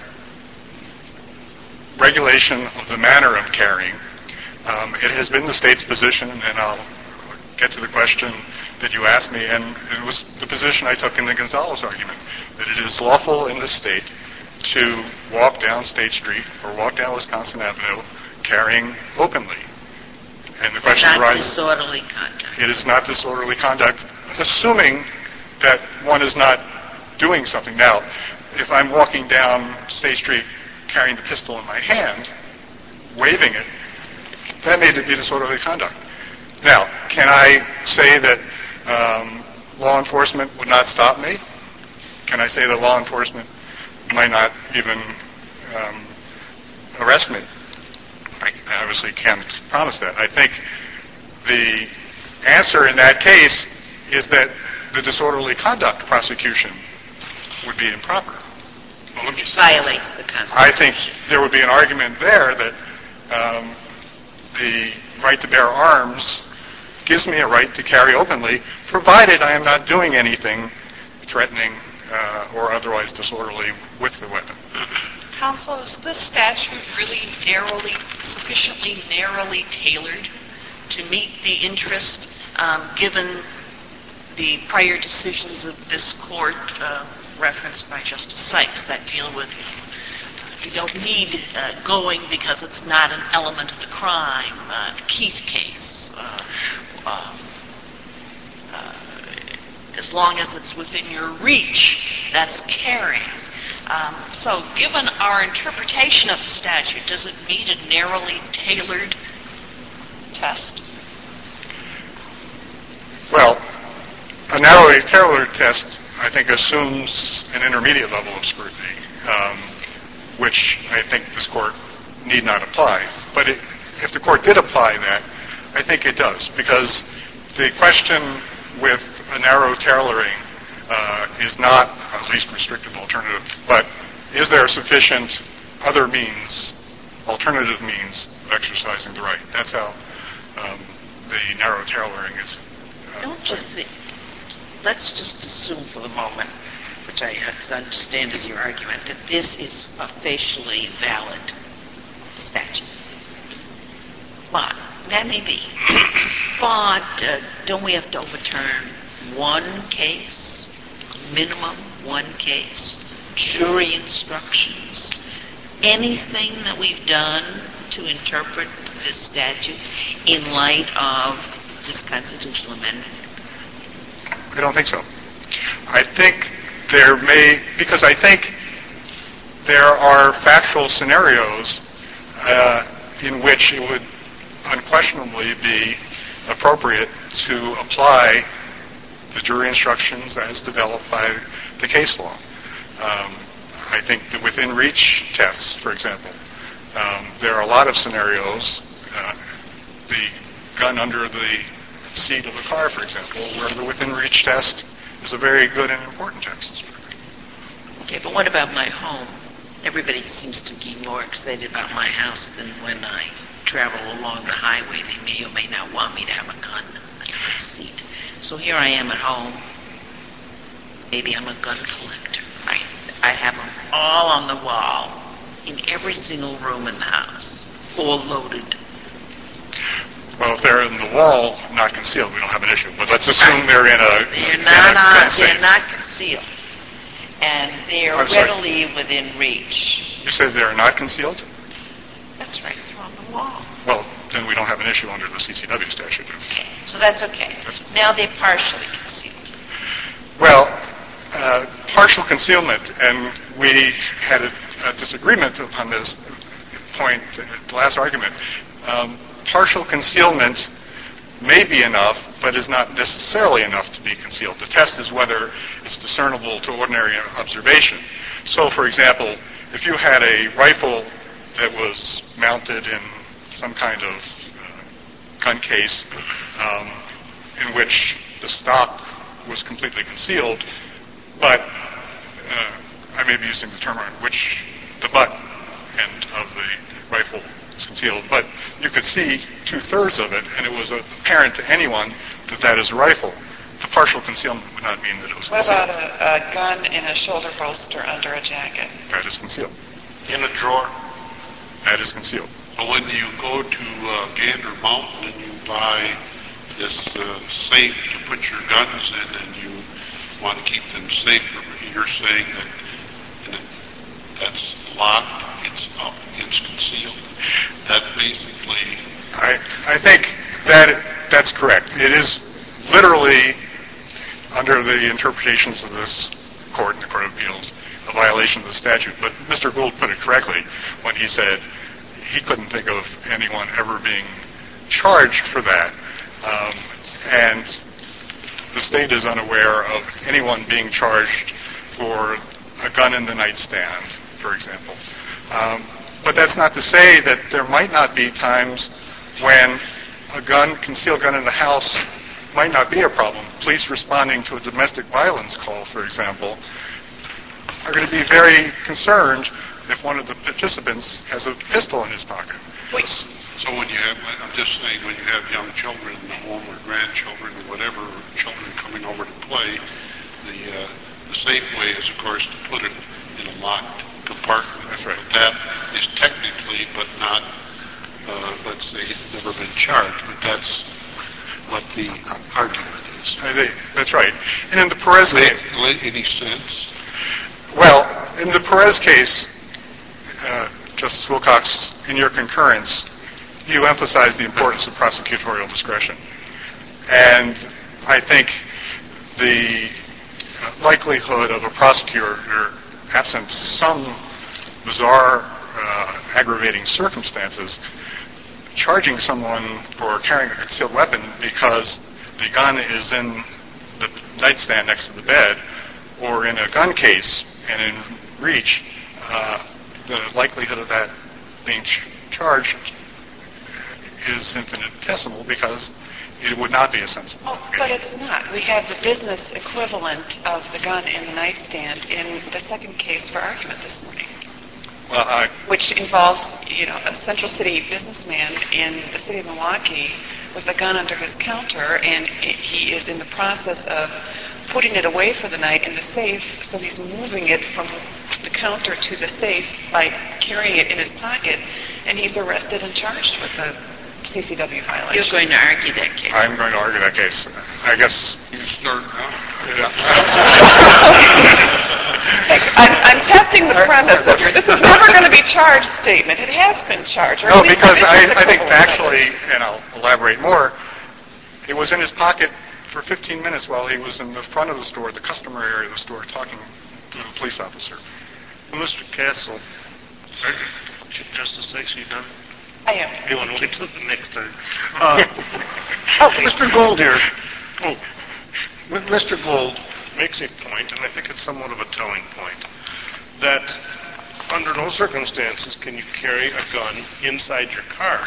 regulation of the manner of carrying. Um, it has been the state's position, and I'll get to the question that you asked me, and it was the position I took in the Gonzales argument, that it is lawful in this state to walk down State Street or walk down Wisconsin Avenue carrying openly. And the question Not arises... disorderly conduct. It is not disorderly conduct, assuming that one is not doing something. Now, if I'm walking down State Street carrying the pistol in my hand, waving it, that may be disorderly conduct. Now, can I say that um, law enforcement would not stop me? Can I say that law enforcement might not even um, arrest me? I obviously can't promise that. I think the answer in that case is that the disorderly conduct prosecution would be improper. Well, let me say, Violates the Constitution. I think there would be an argument there that um, the right to bear arms gives me a right to carry openly, provided I am not doing anything threatening uh, or otherwise disorderly with the weapon. Counsel, is this statute really narrowly, sufficiently narrowly tailored to meet the interest, um, given the prior decisions of this court uh, referenced by Justice Sykes that deal with you don't need uh, going because it's not an element of the crime, uh, the Keith case, uh, uh, uh, as long as it's within your reach, that's carrying. Um, so given our interpretation of the statute, does it meet a narrowly tailored test? Well, a narrowly tailored test, I think, assumes an intermediate level of scrutiny, um, which I think this court need not apply. But it, if the court did apply that, I think it does, because the question with a narrow tailoring uh, is not a least restrictive alternative, but is there sufficient other means, alternative means of exercising the right? That's how um, the narrow tailoring is. Uh, Don't you think, let's just assume for the moment, which I understand is your argument, that this is a facially valid statute. But, that may be. But uh, don't we have to overturn one case, minimum one case, jury instructions, anything that we've done to interpret this statute in light of this constitutional amendment? I don't think so. I think there may, because I think there are factual scenarios uh, in which it would unquestionably be appropriate to apply the jury instructions as developed by the case law. Um, I think the within reach tests, for example, um, there are a lot of scenarios, uh, the gun under the seat of a car, for example, where the within reach test is a very good and important test. Okay, but what about my home? Everybody seems to be more excited about my house than when I travel along the highway. They may or may not want me to have a gun under my seat. So here I am at home. Maybe I'm a gun collector. I, I have them all on the wall in every single room in the house, all loaded. Well, if they're in the wall, not concealed, we don't have an issue. But let's assume they're in a, They're in not a on, gun safe. they're not concealed. And they're I'm sorry. readily within reach. You said they're not concealed? That's right, they're on the wall. Well, then we don't have an issue under the C C W statute. Okay, so that's okay. That's- Now they're partially concealed. Well, uh, partial concealment, and we had a, a disagreement upon this point, uh, the last argument. Um, partial concealment may be enough, but is not necessarily enough to be concealed. The test is whether it's discernible to ordinary observation. So, for example, if you had a rifle that was mounted in some kind of uh, gun case um, in which the stock was completely concealed, but uh, may be using the term on which the butt end of the rifle is concealed, but you could see two-thirds of it, and it was apparent to anyone that that is a rifle. The partial concealment would not mean that it was What concealed. about a, a gun in a shoulder holster under a jacket? That is concealed. In a drawer? That is concealed. But when you go to uh, Gander Mountain and you buy this uh, safe to put your guns in and you want to keep them safe, you're saying that and it, that's locked, it's up, it's concealed. That basically... I, I think that that's correct. It is literally, under the interpretations of this court and the Court of Appeals, a violation of the statute. But Mister Gould put it correctly when he said he couldn't think of anyone ever being charged for that. Um, and the state is unaware of anyone being charged for a gun in the nightstand, for example. Um, but that's not to say that there might not be times when a gun, concealed gun in the house might not be a problem. Police responding to a domestic violence call, for example, are going to be very concerned if one of the participants has a pistol in his pocket. Wait. So when you have, I'm just saying, when you have young children in the home or grandchildren or whatever, or children coming over to play, the uh, the safe way is, of course, to put it in a locked compartment. That's right. That is technically, but not, uh, let's say, never been charged, but that's what the argument is. I think that's right. And in the Perez case... Make any sense? Well, in the Perez case, uh, Justice Wilcox, in your concurrence, you emphasized the importance of prosecutorial discretion. And I think the likelihood of a prosecutor, absent some bizarre uh, aggravating circumstances, charging someone for carrying a concealed weapon because the gun is in the nightstand next to the bed, or in a gun case and in reach, uh, the likelihood of that being ch- charged is infinitesimal because it would not be a sensible Oh, obligation. but it's not. We have the business equivalent of the gun in the nightstand in the second case for argument this morning, Well, I, which involves, you know, a Central City businessman in the city of Milwaukee with a gun under his counter, and he is in the process of putting it away for the night in the safe, so he's moving it from the counter to the safe by carrying it in his pocket, and he's arrested and charged with a C C W violation. You're going to argue that case. I'm going to argue that case. I guess... You start now. I'm, I'm testing the premise of your, this is never going to be charged statement. It has been charged. Or No, at least because the I, business I think equivalent of it. factually, and I'll elaborate more, it was in his pocket for fifteen minutes while he was in the front of the store, the customer area of the store, talking to the police officer. Well, Mister Castle, are, Justice Sykes, are you done? I am. You want to wait till the next time? Uh, Oh, wait. Mister Gold here. Oh, M- Mister Gold makes a point, and I think it's somewhat of a telling point, that under no circumstances can you carry a gun inside your car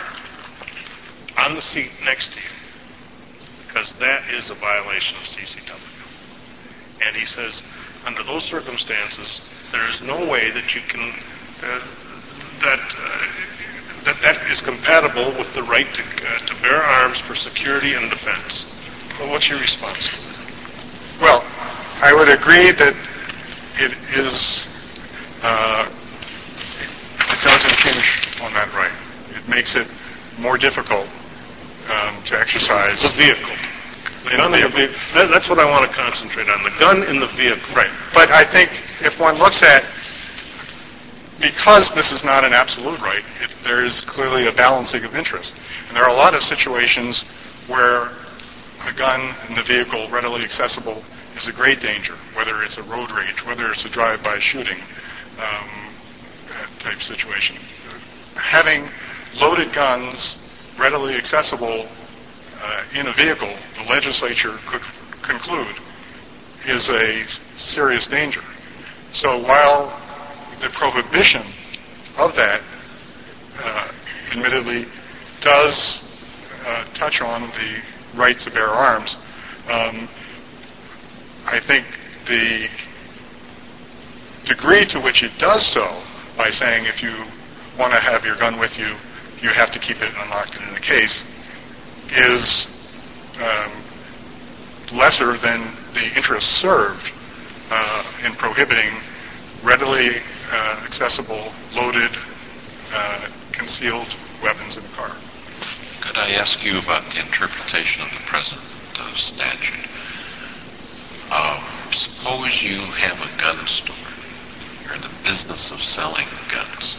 on the seat next to you, because that is a violation of C C W. And he says, under those circumstances, there is no way that you can, uh, that, uh, that that is compatible with the right to, uh, to bear arms for security and defense. Well, what's your response to that? Well, I would agree that it is, uh, it does impinge on that right. It makes it more difficult um, to exercise. The vehicle. The gun in the vehicle. That, that's what I want to concentrate on, the gun in the vehicle. Right. But I think if one looks at, because this is not an absolute right, it, there is clearly a balancing of interest. And there are a lot of situations where a gun in the vehicle readily accessible is a great danger, whether it's a road rage, whether it's a drive-by shooting um, type situation. Having loaded guns readily accessible uh, in a vehicle, the legislature could conclude, is a serious danger. So while the prohibition of that uh, admittedly does uh, touch on the right to bear arms, um, I think the degree to which it does so, by saying if you want to have your gun with you, you have to keep it unlocked and in the case, is um, lesser than the interest served uh, in prohibiting readily uh, accessible, loaded, uh, concealed weapons in the car. Could I ask you about the interpretation of the present uh, statute? Uh, suppose you have a gun store. You're in the business of selling guns.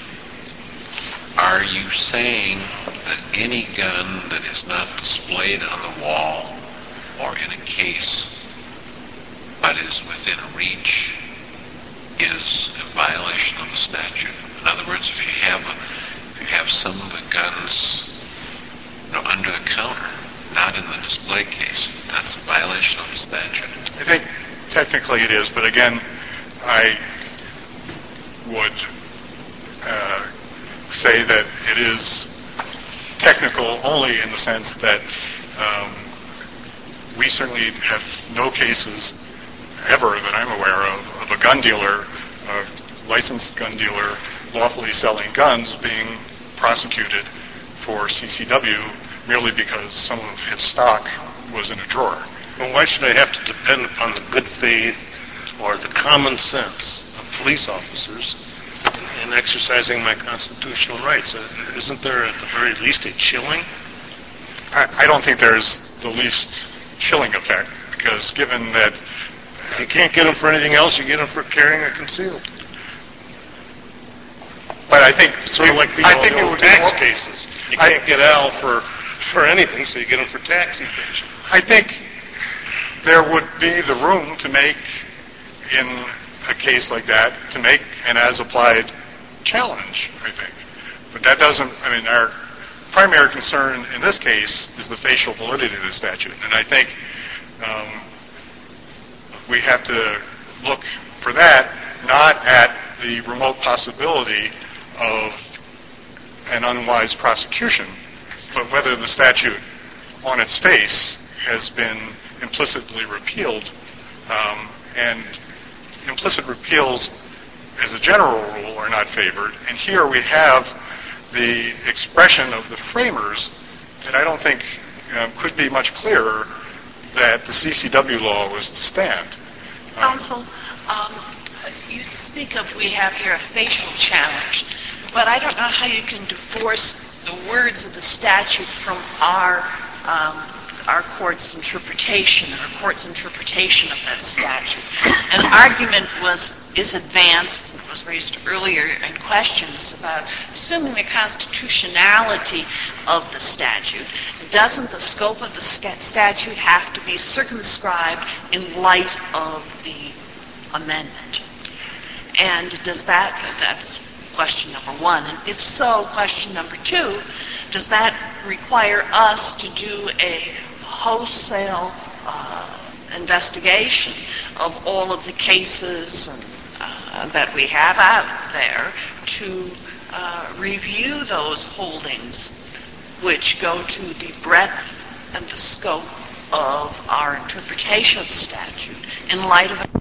Are you saying that any gun that is not displayed on the wall or in a case but is within reach is a violation of the statute? In other words, if you have a, if you have some of the guns, you know, under the counter, not in the display case, that's a violation of the statute. I think technically it is, but again, I would uh, say that it is technical only in the sense that um, we certainly have no cases ever that I'm aware of of a gun dealer, a licensed gun dealer, lawfully selling guns being prosecuted for C C W merely because some of his stock was in a drawer. Well, why should I have to depend upon the good faith or the common sense of police officers in, in exercising my constitutional rights? Uh, isn't there at the very least a chilling? I, I don't think there's the least chilling effect, because given that if you can't get them for anything else, you get them for carrying or concealed. But I think It's sort of like the I old, think the it old would be tax more- cases. You I- can't get Al for for anything, so you get them for tax evasion. I think there would be the room to make, in a case like that, to make an as-applied challenge, I think. But that doesn't, I mean, our primary concern in this case is the facial validity of the statute. And I think um, we have to look for that, not at the remote possibility of an unwise prosecution, but whether the statute on its face has been implicitly repealed. Um, and implicit repeals, as a general rule, are not favored. And here we have the expression of the framers that I don't think um, could be much clearer that the C C W law was to stand. Um, Counsel, um, you speak of we have here a facial challenge, but I don't know how you can divorce the words of the statute from our um, our court's interpretation, our court's interpretation of that statute. An argument was is advanced, and was raised earlier in questions about assuming the constitutionality of the statute. Doesn't the scope of the statute have to be circumscribed in light of the amendment? And does that, that's question number one. And if so, question number two, does that require us to do a wholesale uh, investigation of all of the cases and, uh, that we have out there to uh, review those holdings which go to the breadth and the scope of our interpretation of the statute in light of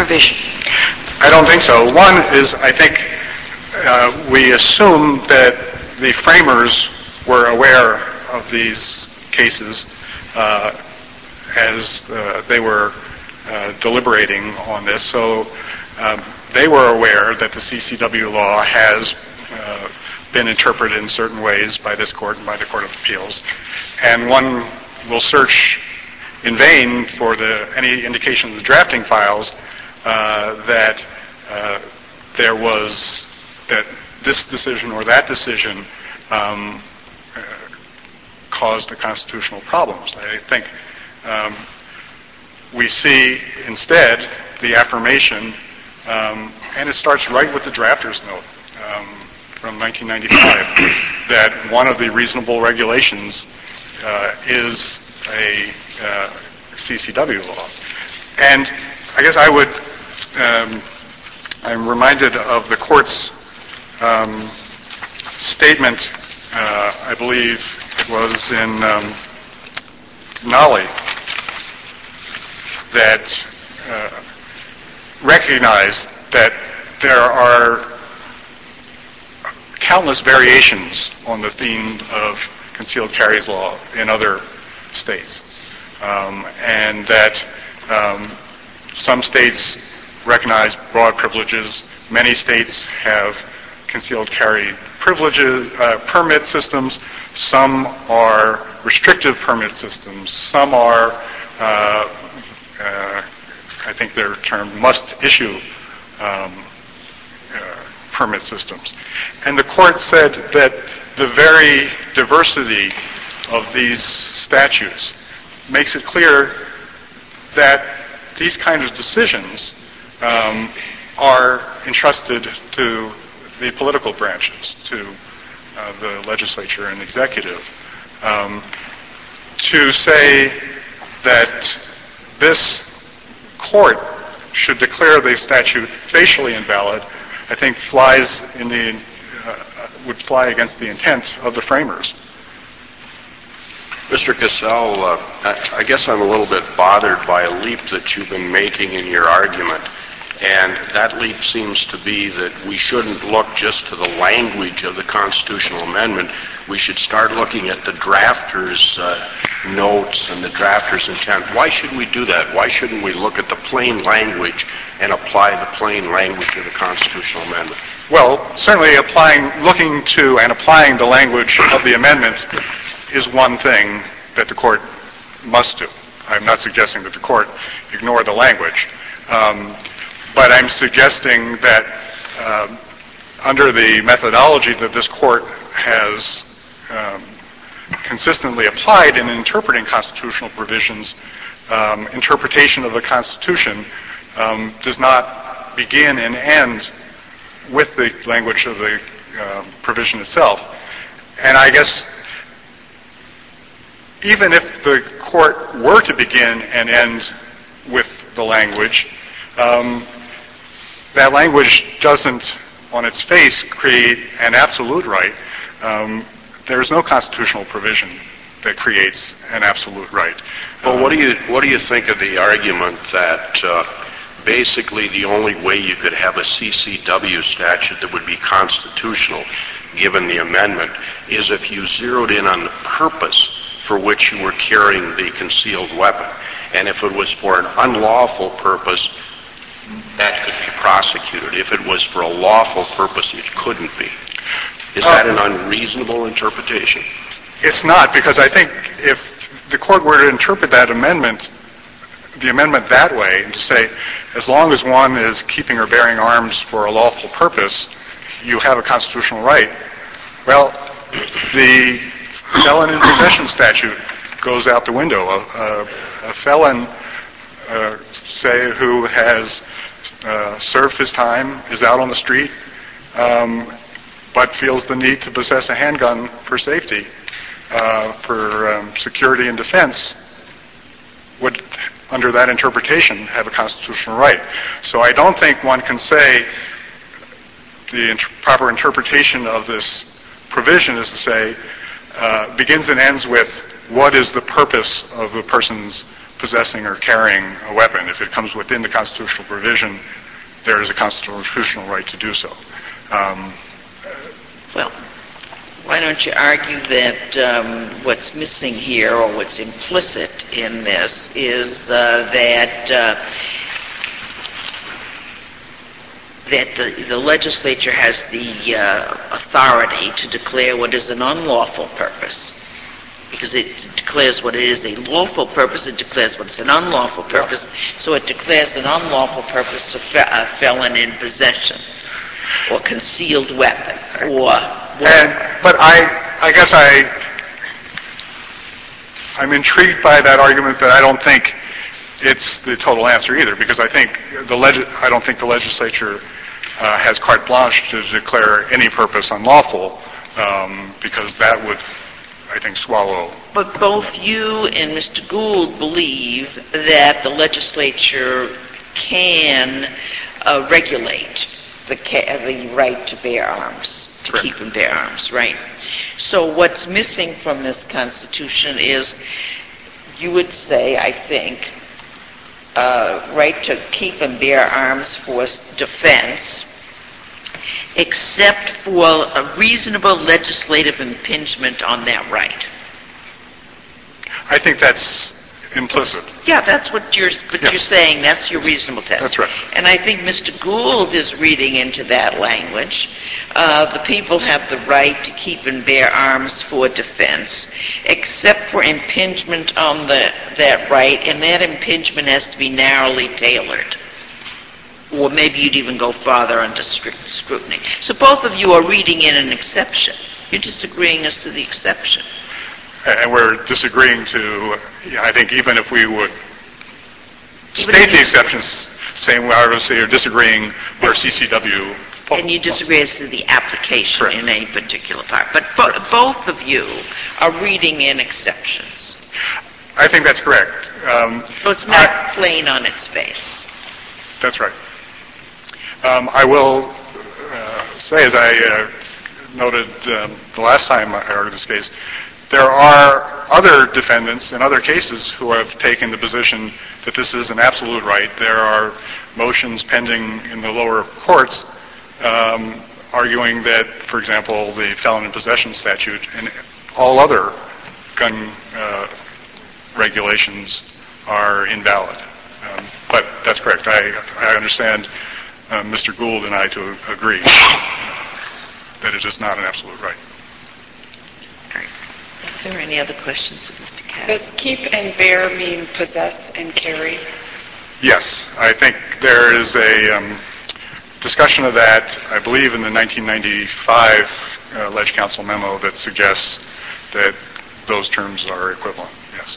provision? I don't think so. One is, I think, uh, we assume that the framers were aware of these cases uh, as uh, they were uh, deliberating on this. So um, they were aware that the C C W law has uh, been interpreted in certain ways by this court and by the Court of Appeals. And one will search in vain for the, any indication in the drafting files uh, that uh, there was, that this decision or that decision um, uh, caused the constitutional problems. I think um, we see instead the affirmation, um, and it starts right with the drafter's note um, from nineteen ninety-five, that one of the reasonable regulations uh, is a uh, C C W law. And I guess I would, um, I'm reminded of the court's um, statement, uh, I believe it was in um, Nolly, that uh, recognized that there are countless variations on the theme of concealed carries law in other states, um, and that um, some states recognize broad privileges. Many states have concealed carry privileges, uh, permit systems. Some are restrictive permit systems. Some are, uh, uh, I think they're termed must-issue um, uh, permit systems. And the court said that the very diversity of these statutes makes it clear that these kinds of decisions um, are entrusted to the political branches, to uh, the legislature and executive. Um, to say that this court should declare the statute facially invalid, I think flies in the uh, would fly against the intent of the framers. Mister Cassell, uh, I, I guess I'm a little bit bothered by a leap that you've been making in your argument. And that leap seems to be that we shouldn't look just to the language of the constitutional amendment. We should start looking at the drafter's uh, notes and the drafter's intent. Why should we do that? Why shouldn't we look at the plain language and apply the plain language of the constitutional amendment? Well, certainly applying, looking to and applying the language of the amendment is one thing that the court must do. I'm not suggesting that the court ignore the language. Um, But I'm suggesting that um, under the methodology that this court has um, consistently applied in interpreting constitutional provisions, um, interpretation of the Constitution um, does not begin and end with the language of the uh, provision itself. And I guess even if the court were to begin and end with the language, um, that language doesn't, on its face, create an absolute right. Um, there is no constitutional provision that creates an absolute right. Well, um, what do you what do you think of the argument that uh, basically the only way you could have a C C W statute that would be constitutional, given the amendment, is if you zeroed in on the purpose for which you were carrying the concealed weapon, and if it was for an unlawful purpose, that could be prosecuted. If it was for a lawful purpose, it couldn't be. Is that an unreasonable interpretation? It's not, because I think if the court were to interpret that amendment, the amendment that way, and to say, as long as one is keeping or bearing arms for a lawful purpose, you have a constitutional right. Well, the felon in possession statute goes out the window. A, a, a felon, uh, say, who has uh, served his time, is out on the street, um, but feels the need to possess a handgun for safety, uh, for um, security and defense, would, under that interpretation, have a constitutional right. So I don't think one can say the inter- proper interpretation of this provision is to say, uh, begins and ends with what is the purpose of the person's possessing or carrying a weapon. If it comes within the constitutional provision, there is a constitutional right to do so. Um, Well, why don't you argue that um, what's missing here, or what's implicit in this, is uh, that uh, that the, the legislature has the uh, authority to declare what is an unlawful purpose. Because it declares what it is a lawful purpose, it declares what's an unlawful purpose. So it declares an unlawful purpose a, fe- a felon in possession, or concealed weapon, or... And, but I, I guess I, I'm intrigued by that argument, but I don't think it's the total answer either, because I think the leg- I don't think the legislature uh, has carte blanche to declare any purpose unlawful, um, because that would, I think, swallow. But both you and Mister Gould believe that the legislature can uh, regulate the, ca- the right to bear arms, to Correct. keep and bear arms, right? So what's missing from this Constitution is, you would say, I think, uh, right to keep and bear arms for defense, except for a reasonable legislative impingement on that right. I think that's implicit. Yeah, that's what you're, but Yes. you're saying that's your reasonable test. That's right. And I think Mister Gould is reading into that language. Uh, the people have the right to keep and bear arms for defense, except for impingement on the, that right, and that impingement has to be narrowly tailored. Or maybe you'd even go farther under strict scrutiny. So both of you are reading in an exception. You're disagreeing as to the exception. And we're disagreeing to, I think, even if we would Even state if the you- exceptions, saying we obviously are disagreeing where C C W... And you disagree as to the application Correct. in any particular part. But bo- both of you are reading in exceptions. I think that's correct. Um, So it's not I- plain on its face. That's right. Um, I will uh, say, as I uh, noted um, the last time I argued this case, there are other defendants in other cases who have taken the position that this is an absolute right. There are motions pending in the lower courts um, arguing that, for example, the felon in possession statute and all other gun uh, regulations are invalid. Um, but that's correct. I, I understand uh, Mister Gould and I to agree that it is not an absolute right. Is there any other questions of Mister Cass? Does keep and bear mean possess and carry? Yes, I think there is a um, discussion of that, I believe, in the nineteen ninety-five uh, Ledge Council memo that suggests that those terms are equivalent. Yes.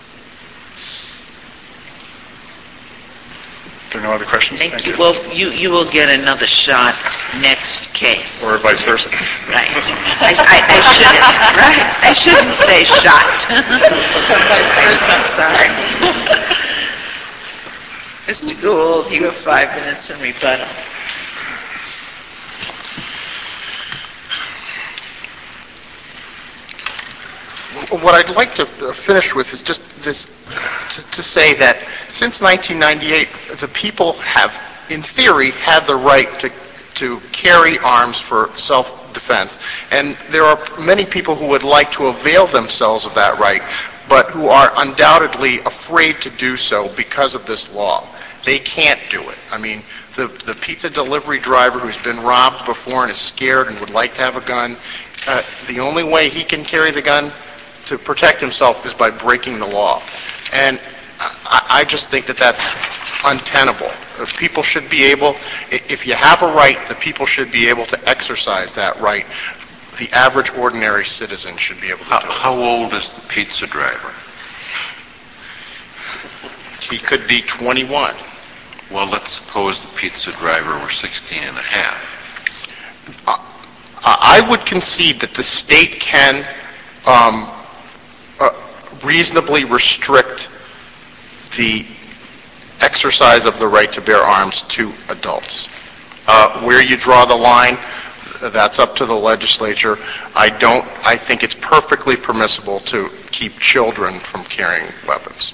If there are no other questions, Thank, thank you. you. Well, you, you will get another shot next case. Or vice versa. Right. I, I, I shouldn't. Right. I shouldn't say shot. Sorry. Mister Gould, you have five minutes in rebuttal. What I'd like to finish with is just this, to, to say that since nineteen ninety-eight, the people have, in theory, had the right to, to carry arms for self-defense. And there are many people who would like to avail themselves of that right, but who are undoubtedly afraid to do so because of this law. They can't do it. I mean, the, the pizza delivery driver who's been robbed before and is scared and would like to have a gun, uh, the only way he can carry the gun to protect himself is by breaking the law. And I, I just think that that's untenable. Uh, People should be able, i- if you have a right, the people should be able to exercise that right. The average ordinary citizen should be able to How, do it. how old is the pizza driver? He could be twenty-one. Well, let's suppose the pizza driver were sixteen and a half. I I would concede that the state can um, uh, reasonably restrict the exercise of the right to bear arms to adults. Uh, where you draw the line, that's up to the legislature. I don't, I think it's perfectly permissible to keep children from carrying weapons.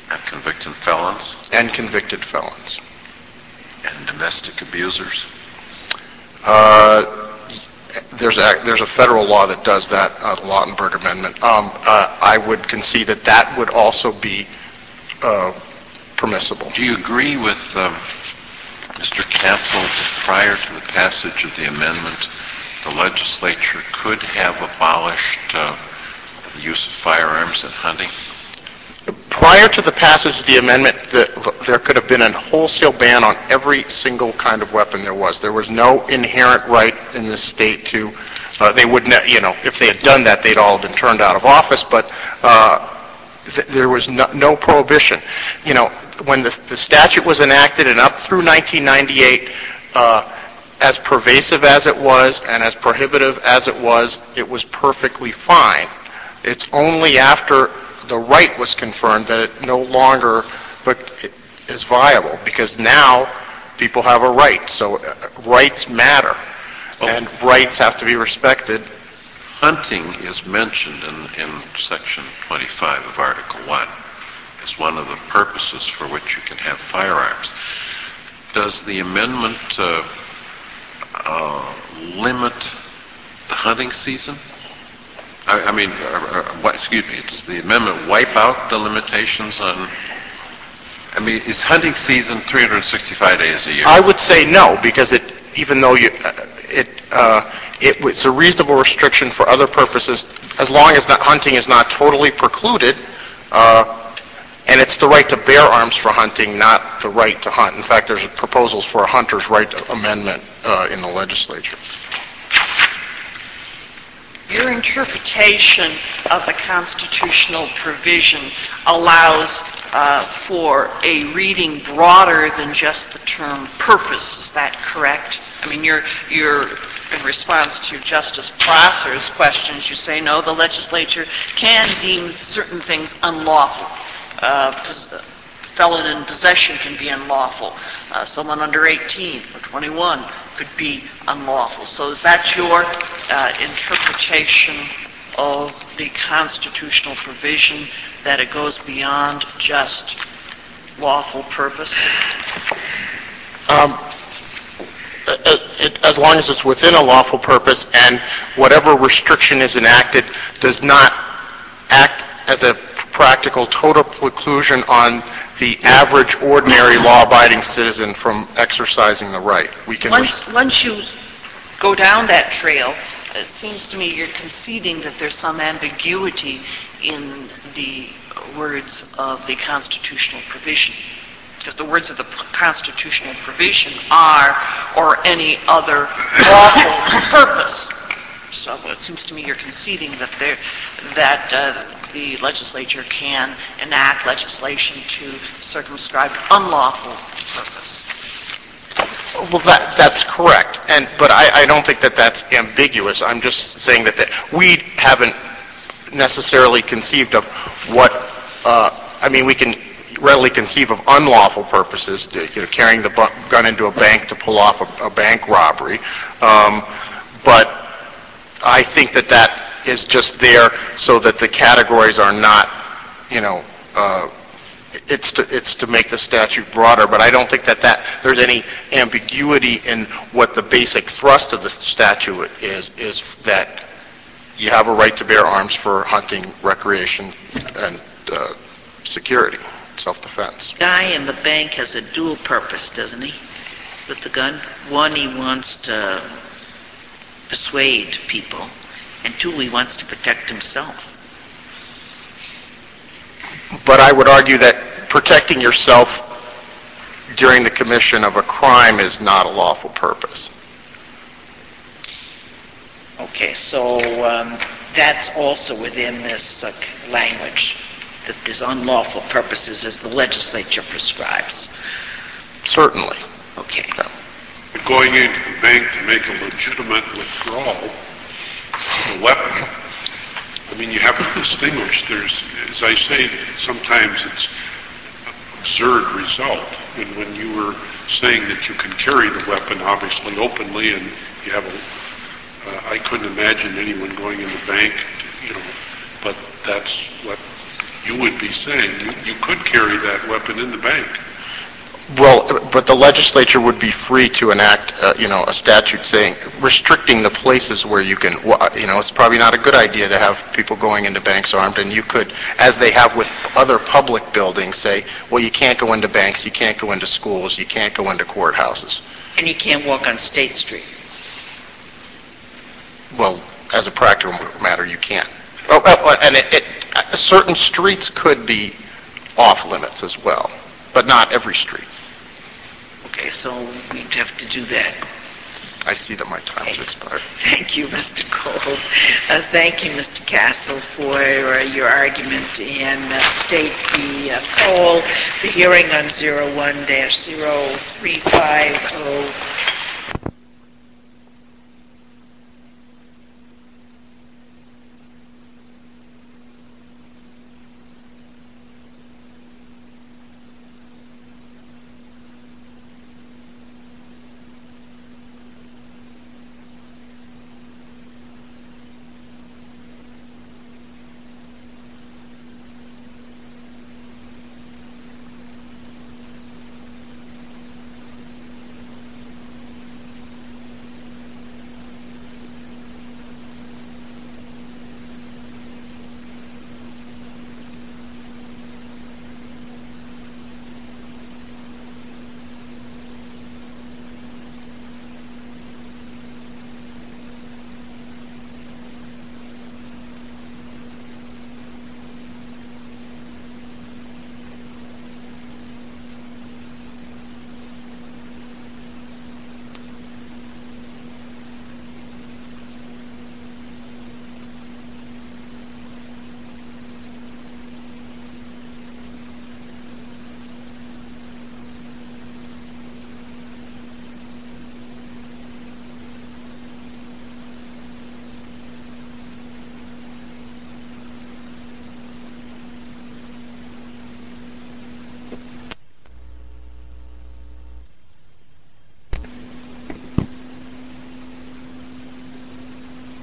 uh, convicted felons, and convicted felons. and domestic abusers. Uh, There's a, there's a federal law that does that, uh, the Lautenberg Amendment. Um, uh, I would concede that that would also be uh, permissible. Do you agree with um, Mister Castle that prior to the passage of the amendment, the legislature could have abolished uh, the use of firearms in hunting? Prior to the passage of the amendment, the, there could have been a wholesale ban on every single kind of weapon there was. There was no inherent right in the state to, uh, they would, ne- you know, if they had done that, they'd all have been turned out of office, but uh, th- there was no, no prohibition. You know, when the, the statute was enacted and up through nineteen ninety-eight, uh, as pervasive as it was and as prohibitive as it was, it was perfectly fine. It's only after the right was confirmed that it no longer is viable, because now people have a right. So uh, rights matter, and rights have to be respected. Hunting is mentioned in, in Section twenty-five of Article one as one of the purposes for which you can have firearms. Does the amendment uh, uh, limit the hunting season? I, I mean, uh, uh, what, excuse me, does the amendment wipe out the limitations on, I mean, is hunting season three hundred sixty-five days a year? I would say no, because it, even though you, uh, it, uh, it, it's a reasonable restriction for other purposes, as long as not, hunting is not totally precluded, uh, and it's the right to bear arms for hunting, not the right to hunt. In fact, there's proposals for a hunter's right amendment uh, in the legislature. Your interpretation of the constitutional provision allows uh, for a reading broader than just the term purpose. Is that correct? I mean, you're, you're in response to Justice Prosser's questions, you say, no, the legislature can deem certain things unlawful. Uh, pos- felon in possession can be unlawful. Uh, someone under eighteen or twenty-one could be unlawful. So is that your uh, interpretation of the constitutional provision, that it goes beyond just lawful purpose? Um, it, it, as long as it's within a lawful purpose, and whatever restriction is enacted does not act as a practical total preclusion on the average, ordinary, law-abiding citizen from exercising the right. We can once, once you go down that trail, it seems to me you're conceding that there's some ambiguity in the words of the constitutional provision. Because the words of the constitutional provision are, or any other lawful purpose. So it seems to me you're conceding that there, that uh, the legislature can enact legislation to circumscribe unlawful purpose. Well, that, that's correct, and but I, I don't think that that's ambiguous. I'm just saying that, that we haven't necessarily conceived of what, uh, I mean, we can readily conceive of unlawful purposes, you know, carrying the bu- gun into a bank to pull off a, a bank robbery, um, but I think that that is just there so that the categories are not, you know, uh, it's to, it's to make the statute broader, but I don't think that, that there's any ambiguity in what the basic thrust of the statute is, is that you have a right to bear arms for hunting, recreation, and uh, security, self-defense. The guy in the bank has a dual purpose, doesn't he, with the gun? One, he wants to persuade people, and two, he wants to protect himself. But I would argue that protecting yourself during the commission of a crime is not a lawful purpose. Okay, so um, that's also within this uh, language, that there's unlawful purposes as the legislature prescribes. Certainly. Okay. Yeah. Going into the bank to make a legitimate withdrawal of a weapon, I mean, you have to distinguish. There's, as I say, sometimes it's an absurd result. And when you were saying that you can carry the weapon, obviously, openly, and you have a, uh, I couldn't imagine anyone going in the bank, you know, but that's what you would be saying you, you could carry that weapon in the bank. Well, but the legislature would be free to enact, uh, you know, a statute saying, restricting the places where you can, you know, it's probably not a good idea to have people going into banks armed, and you could, as they have with other public buildings, say, well, you can't go into banks, you can't go into schools, you can't go into courthouses. And you can't walk on State Street. Well, as a practical matter, you can. Oh, oh, and it, it, certain streets could be off limits as well, but not every street. Okay, so we'd have to do that. I see that my time has expired. Thank you, Mister Cole. Uh, thank you, Mister Castle, for uh, your argument and uh, state the uh, poll. The hearing on zero one dash zero three five zero